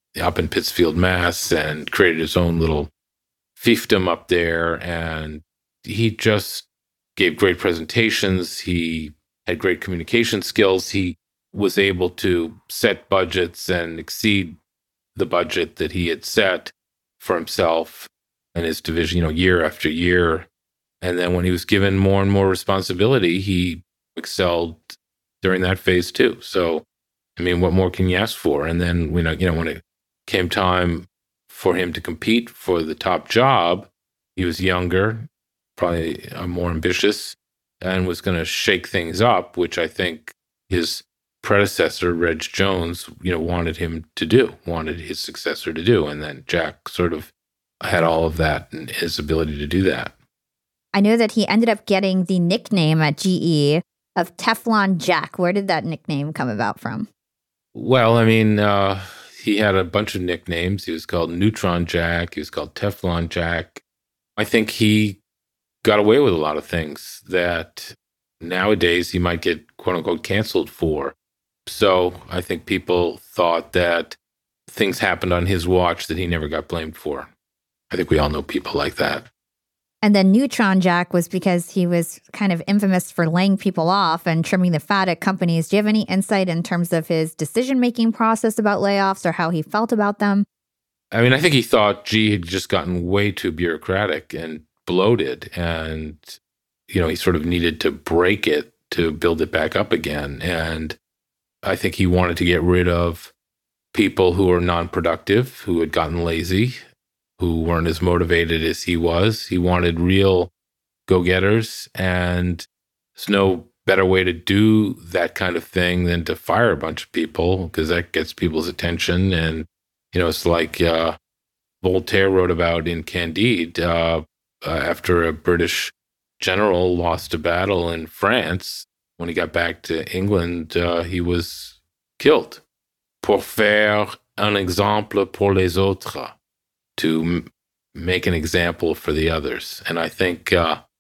up in Pittsfield, Mass, and created his own little fiefdom up there. And he just gave great presentations. He had great communication skills. He was able to set budgets and exceed the budget that he had set for himself and his division, year after year. And then when he was given more and more responsibility, he excelled during that phase too. So, I mean, what more can you ask for? And then, when it came time for him to compete for the top job, he was younger, probably more ambitious, and was going to shake things up, which I think his predecessor, Reg Jones, wanted his successor to do. And then Jack sort of had all of that and his ability to do that. I know that he ended up getting the nickname at GE of Teflon Jack. Where did that nickname come about from? Well, I mean, he had a bunch of nicknames. He was called Neutron Jack. He was called Teflon Jack. I think he got away with a lot of things that nowadays he might get, quote unquote, canceled for. So I think people thought that things happened on his watch that he never got blamed for. I think we all know people like that. And then Neutron Jack was because he was kind of infamous for laying people off and trimming the fat at companies. Do you have any insight in terms of his decision-making process about layoffs or how he felt about them? I mean, I think he thought GE had just gotten way too bureaucratic and bloated, and, he sort of needed to break it to build it back up again. And I think he wanted to get rid of people who were non-productive, who had gotten lazy, who weren't as motivated as he was. He wanted real go-getters, and there's no better way to do that kind of thing than to fire a bunch of people, because that gets people's attention. And, it's like Voltaire wrote about in Candide, after a British general lost a battle in France. When he got back to England, he was killed. Pour faire un exemple pour les autres, to make an example for the others. And I think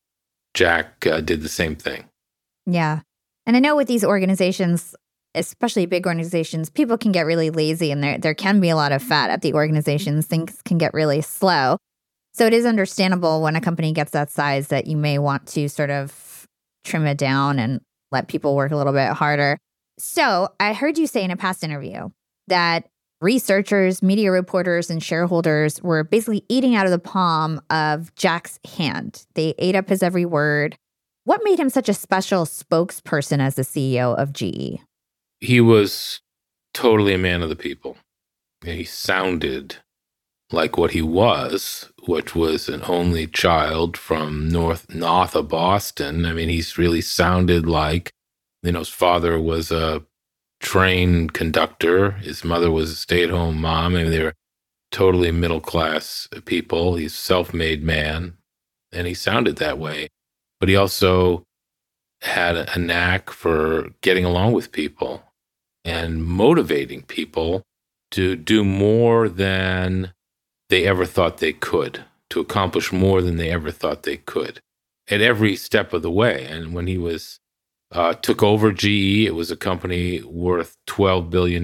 Jack did the same thing. Yeah. And I know with these organizations, especially big organizations, people can get really lazy, and there can be a lot of fat at the organizations. Things can get really slow. So it is understandable when a company gets that size that you may want to sort of trim it down and let people work a little bit harder. So I heard you say in a past interview that researchers, media reporters, and shareholders were basically eating out of the palm of Jack's hand. They ate up his every word. What made him such a special spokesperson as the CEO of GE? He was totally a man of the people. He sounded like what he was, which was an only child from north of Boston. I mean, he's really sounded like, his father was a train conductor. His mother was a stay-at-home mom. I mean, they were totally middle-class people. He's a self-made man, and he sounded that way. But he also had a knack for getting along with people and motivating people to do more than they ever thought they could, to accomplish more than they ever thought they could at every step of the way. And when he was took over GE, it was a company worth $12 billion,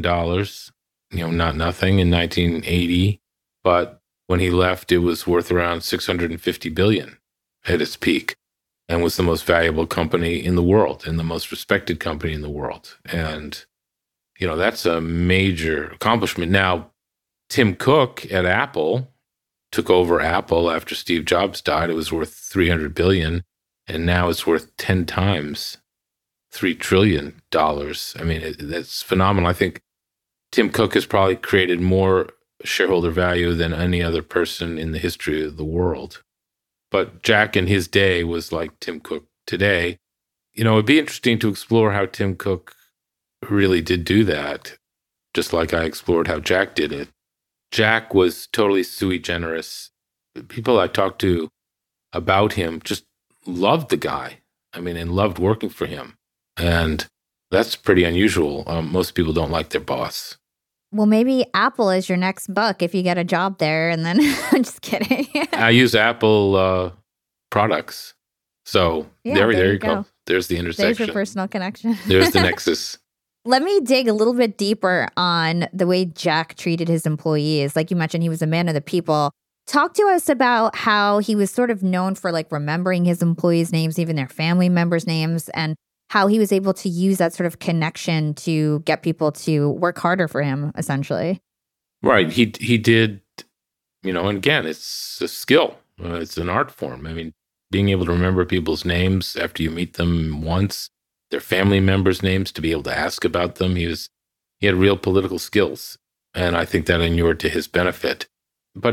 not nothing in 1980. But when he left, it was worth around $650 billion at its peak, and was the most valuable company in the world and the most respected company in the world. And, that's a major accomplishment. Now, Tim Cook at Apple took over Apple after Steve Jobs died. It was worth $300 billion, and now it's worth 10 times $3 trillion. I mean, that's phenomenal. I think Tim Cook has probably created more shareholder value than any other person in the history of the world. But Jack in his day was like Tim Cook today. It'd be interesting to explore how Tim Cook really did do that, just like I explored how Jack did it. Jack was totally sui generis. People I talked to about him just loved the guy. I mean, and loved working for him. And that's pretty unusual. Most people don't like their boss. Well, maybe Apple is your next buck if you get a job there. And then I'm just kidding. I use Apple products. So there you go. There's the intersection. There's your personal connection. There's the nexus. Let me dig a little bit deeper on the way Jack treated his employees. Like you mentioned, he was a man of the people. Talk to us about how he was sort of known for like remembering his employees' names, even their family members' names, and how he was able to use that sort of connection to get people to work harder for him, essentially. Right. He did, and again, it's a skill. It's an art form. I mean, being able to remember people's names after you meet them once, their family members' names, to be able to ask about them. He had real political skills, and I think that inured to his benefit. But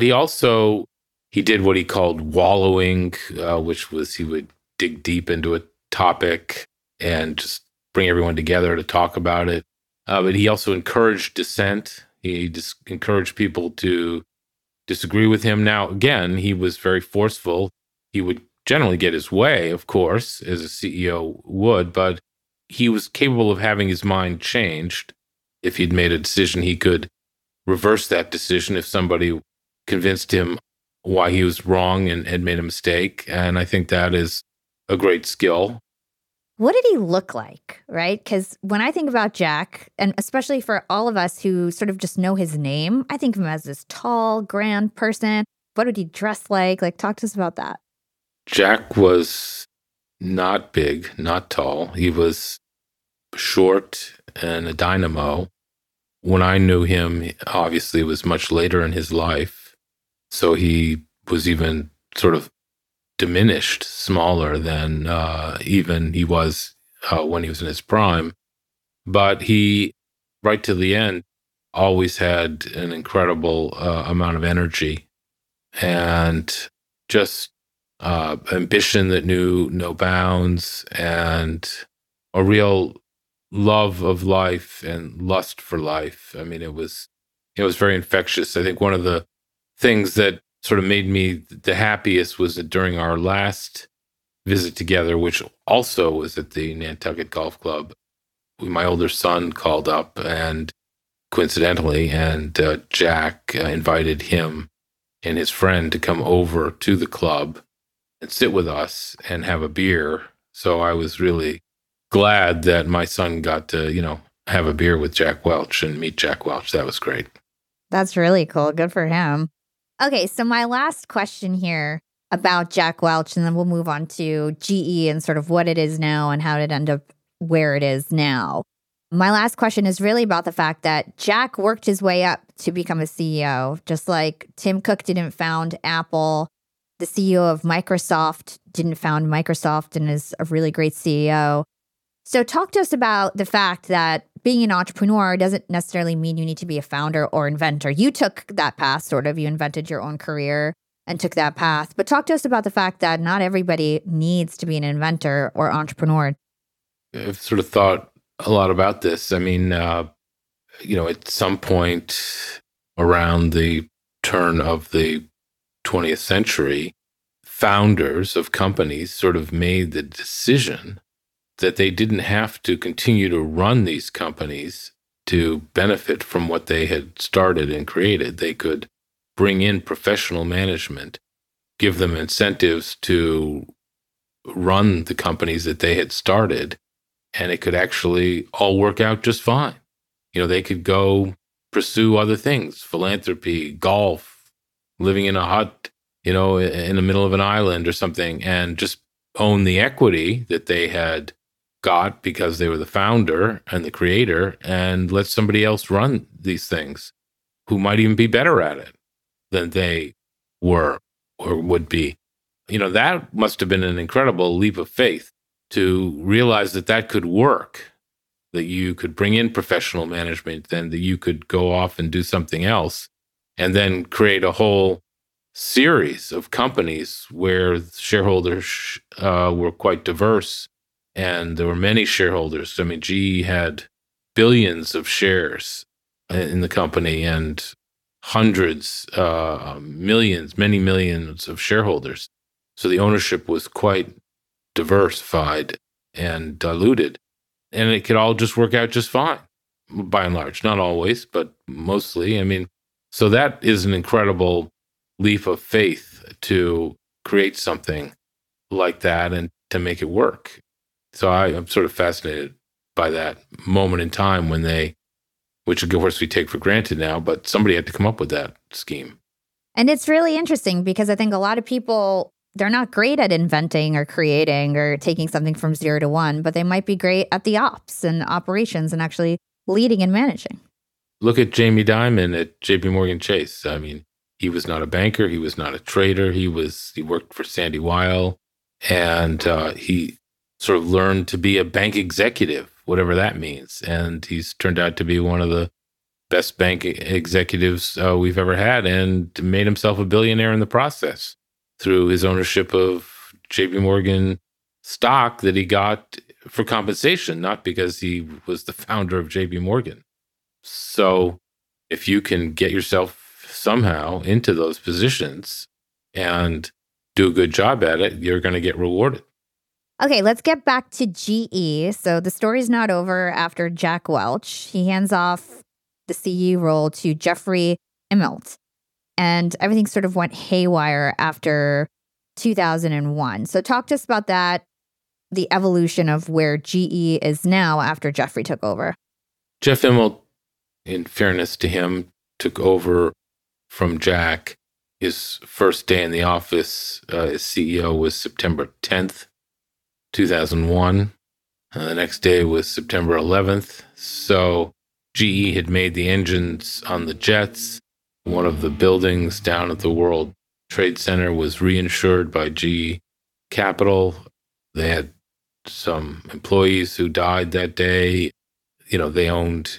he did what he called wallowing, which was he would dig deep into a topic and just bring everyone together to talk about it. But he also encouraged dissent. He just encouraged people to disagree with him. Now, again, he was very forceful. He would generally get his way, of course, as a CEO would, but he was capable of having his mind changed. If he'd made a decision, he could reverse that decision if somebody convinced him why he was wrong and had made a mistake. And I think that is a great skill. What did he look like, right? Because when I think about Jack, and especially for all of us who sort of just know his name, I think of him as this tall, grand person. What would he dress like? Like, talk to us about that. Jack was not big, not tall. He was short and a dynamo. When I knew him, obviously it was much later in his life. So he was even sort of diminished, smaller than even he was when he was in his prime. But he, right to the end, always had an incredible amount of energy and just ambition that knew no bounds, and a real love of life and lust for life. I mean, it was very infectious. I think one of the things that sort of made me the happiest was that during our last visit together, which also was at the Nantucket Golf Club, my older son called up, and coincidentally, and Jack invited him and his friend to come over to the club and sit with us and have a beer. So I was really glad that my son got to, have a beer with Jack Welch and meet Jack Welch. That was great. That's really cool. Good for him. Okay, so my last question here about Jack Welch, and then we'll move on to GE and sort of what it is now and how it ended up where it is now. My last question is really about the fact that Jack worked his way up to become a CEO, just like Tim Cook didn't found Apple. The CEO of Microsoft didn't found Microsoft and is a really great CEO. So talk to us about the fact that being an entrepreneur doesn't necessarily mean you need to be a founder or inventor. You took that path, sort of. You invented your own career and took that path. But talk to us about the fact that not everybody needs to be an inventor or entrepreneur. I've sort of thought a lot about this. I mean, at some point around the turn of the 20th century, founders of companies sort of made the decision that they didn't have to continue to run these companies to benefit from what they had started and created. They could bring in professional management, give them incentives to run the companies that they had started, and it could actually all work out just fine. They could go pursue other things, philanthropy, golf, living in a hut, in the middle of an island or something, and just own the equity that they had got because they were the founder and the creator, and let somebody else run these things who might even be better at it than they were or would be. That must have been an incredible leap of faith to realize that could work, that you could bring in professional management, then that you could go off and do something else, and then create a whole series of companies where shareholders were quite diverse. And there were many shareholders. I mean, GE had billions of shares in the company and hundreds, millions, many millions of shareholders. So the ownership was quite diversified and diluted. And it could all just work out just fine, by and large. Not always, but mostly. I mean, so that is an incredible leap of faith to create something like that and to make it work. So I'm sort of fascinated by that moment in time when which of course we take for granted now, but somebody had to come up with that scheme. And it's really interesting because I think a lot of people, they're not great at inventing or creating or taking something from 0 to 1, but they might be great at the ops and operations and actually leading and managing. Look at Jamie Dimon at JP Morgan Chase. I mean, he was not a banker. He was not a trader. He worked for Sandy Weill, and he sort of learned to be a bank executive, whatever that means. And he's turned out to be one of the best bank executives we've ever had, and made himself a billionaire in the process through his ownership of JP Morgan stock that he got for compensation, not because he was the founder of JP Morgan. So if you can get yourself somehow into those positions and do a good job at it, you're going to get rewarded. Okay, let's get back to GE. So the story's not over after Jack Welch. He hands off the CEO role to Jeffrey Immelt. And everything sort of went haywire after 2001. So talk to us about that, the evolution of where GE is now after Jeffrey took over. Jeff Immelt, in fairness to him, took over from Jack. His first day in the office as CEO was September 10th, 2001. The next day was September 11th. So GE had made the engines on the jets. One of the buildings down at the World Trade Center was reinsured by GE Capital. They had some employees who died that day. You know, they owned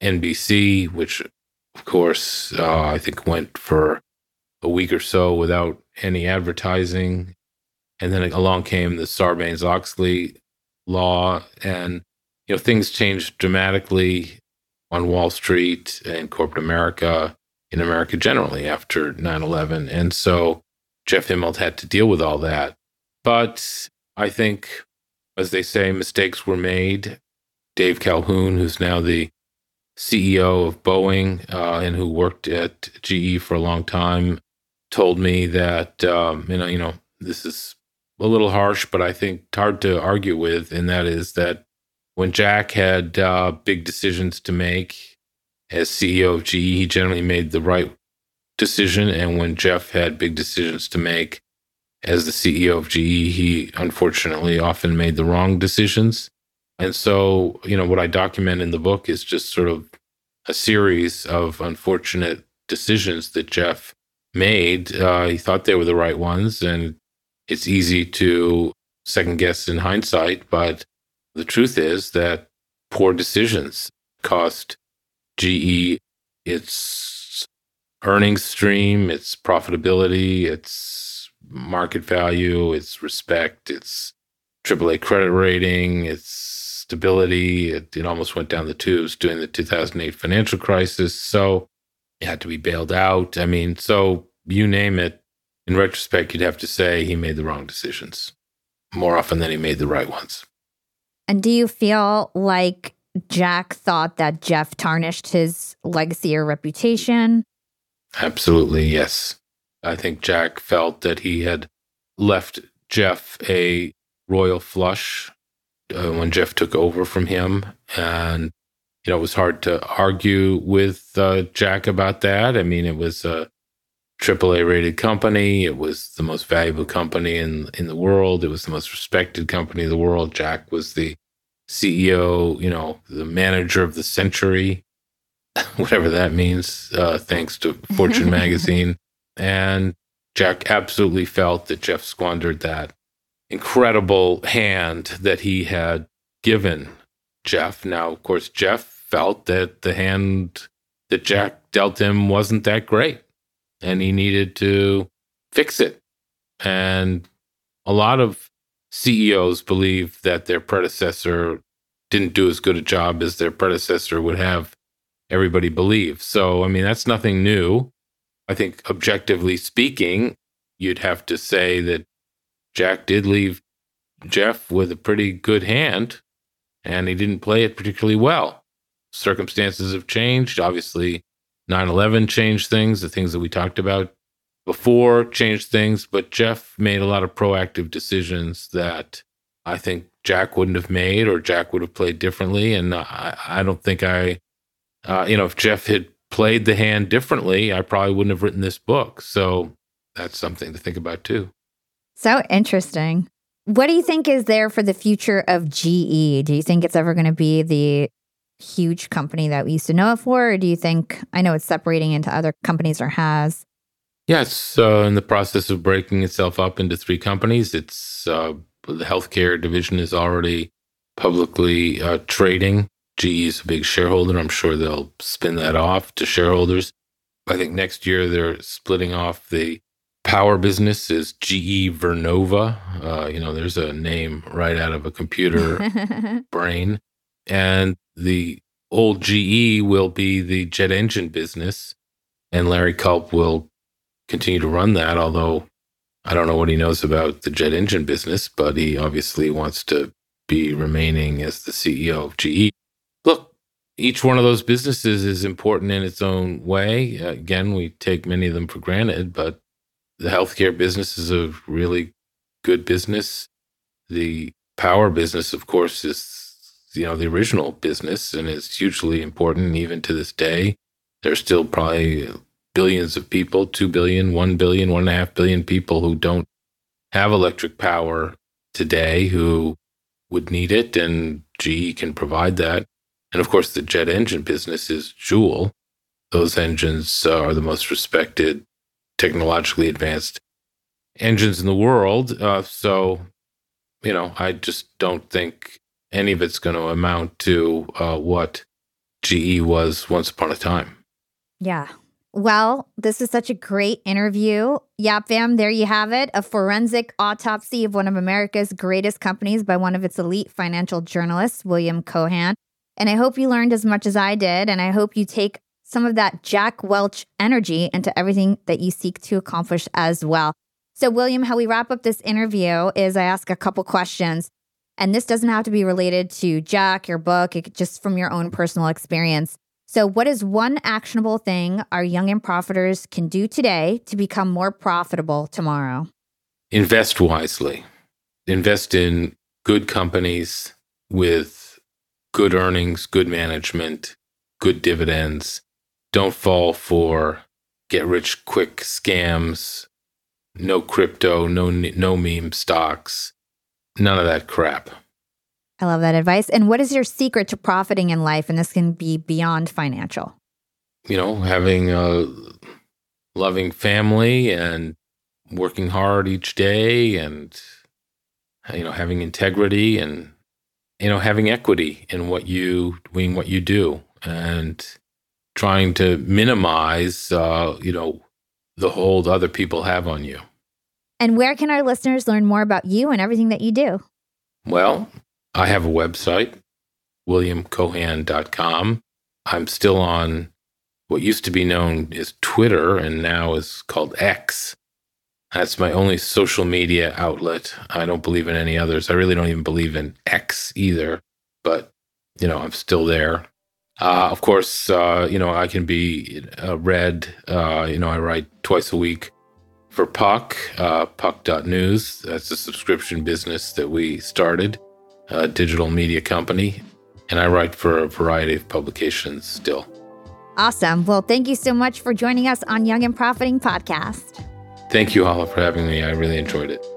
NBC, which, of course, I think went for a week or so without any advertising. And then along came the Sarbanes-Oxley law, and things changed dramatically on Wall Street and corporate America, in America generally, after 9/11. And so Jeff Immelt had to deal with all that. But I think, as they say, mistakes were made. Dave Calhoun, who's now the CEO of Boeing and who worked at GE for a long time, told me that, this is a little harsh, but I think hard to argue with, and that is that when Jack had big decisions to make as CEO of GE, he generally made the right decision. And when Jeff had big decisions to make as the CEO of GE, he unfortunately often made the wrong decisions. And so, what I document in the book is just sort of a series of unfortunate decisions that Jeff made. He thought they were the right ones, and it's easy to second guess in hindsight, but the truth is that poor decisions cost GE its earnings stream, its profitability, its market value, its respect, its AAA credit rating, its stability. It almost went down the tubes during the 2008 financial crisis. So it had to be bailed out. I mean, so you name it. In retrospect, you'd have to say he made the wrong decisions more often than he made the right ones. And do you feel like Jack thought that Jeff tarnished his legacy or reputation? Absolutely, yes. I think Jack felt that he had left Jeff a royal flush when Jeff took over from him. And, it was hard to argue with Jack about that. I mean, it was a AAA rated company. It was the most valuable company in the world. It was the most respected company in the world. Jack was the CEO, the manager of the century, whatever that means, thanks to Fortune magazine. And Jack absolutely felt that Jeff squandered that incredible hand that he had given Jeff. Now, of course, Jeff felt that the hand that Jack dealt him wasn't that great, and he needed to fix it. And a lot of CEOs believe that their predecessor didn't do as good a job as their predecessor would have everybody believe. So, I mean, that's nothing new. I think objectively speaking, you'd have to say that Jack did leave Jeff with a pretty good hand, and he didn't play it particularly well. Circumstances have changed. Obviously, 9/11 changed things. The things that we talked about before changed things, but Jeff made a lot of proactive decisions that I think Jack wouldn't have made, or Jack would have played differently. And I don't think if Jeff had played the hand differently, I probably wouldn't have written this book. So that's something to think about too. So interesting. What do you think is there for the future of GE? Do you think it's ever going to be the huge company that we used to know it for? Or do you think, I know it's separating into other companies or has? Yeah, it's in the process of breaking itself up into 3 companies. It's the healthcare division is already publicly trading. GE is a big shareholder. I'm sure they'll spin that off to shareholders. I think next year they're splitting off the power business is GE Vernova. There's a name right out of a computer brain. And the old GE will be the jet engine business. And Larry Culp will continue to run that, although I don't know what he knows about the jet engine business, but he obviously wants to be remaining as the CEO of GE. Look, each one of those businesses is important in its own way. Again, we take many of them for granted, but the healthcare business is a really good business. The power business, of course, is the original business and is hugely important even to this day. There's still probably billions of people, 2 billion, 1 billion, 1.5 billion people who don't have electric power today who would need it, and GE can provide that. And of course, the jet engine business is Joule. Those engines are the most respected, technologically advanced engines in the world. I just don't think any of it's going to amount to what GE was once upon a time. Yeah. Well, this is such a great interview. Yap Fam, there you have it. A forensic autopsy of one of America's greatest companies by one of its elite financial journalists, William Cohan. And I hope you learned as much as I did. And I hope you take some of that Jack Welch energy into everything that you seek to accomplish as well. So, William, how we wrap up this interview is I ask a couple questions. And this doesn't have to be related to Jack, your book, just from your own personal experience. So what is one actionable thing our young and profiters can do today to become more profitable tomorrow? Invest wisely. Invest in good companies with good earnings, good management, good dividends. Don't fall for get-rich-quick scams, no crypto, no meme stocks, none of that crap. I love that advice. And what is your secret to profiting in life? And this can be beyond financial. Having a loving family and working hard each day and, having integrity and, having equity in what you do and trying to minimize, the hold other people have on you. And where can our listeners learn more about you and everything that you do? Well, I have a website, williamcohan.com. I'm still on what used to be known as Twitter and now is called X. That's my only social media outlet. I don't believe in any others. I really don't even believe in X either, but, I'm still there. Of course, I can be read. I write twice a week for Puck, puck.news. That's a subscription business that we started. A digital media company, and I write for a variety of publications still. Awesome. Well, thank you so much for joining us on Young and Profiting Podcast. Thank you, Hala, for having me. I really enjoyed it.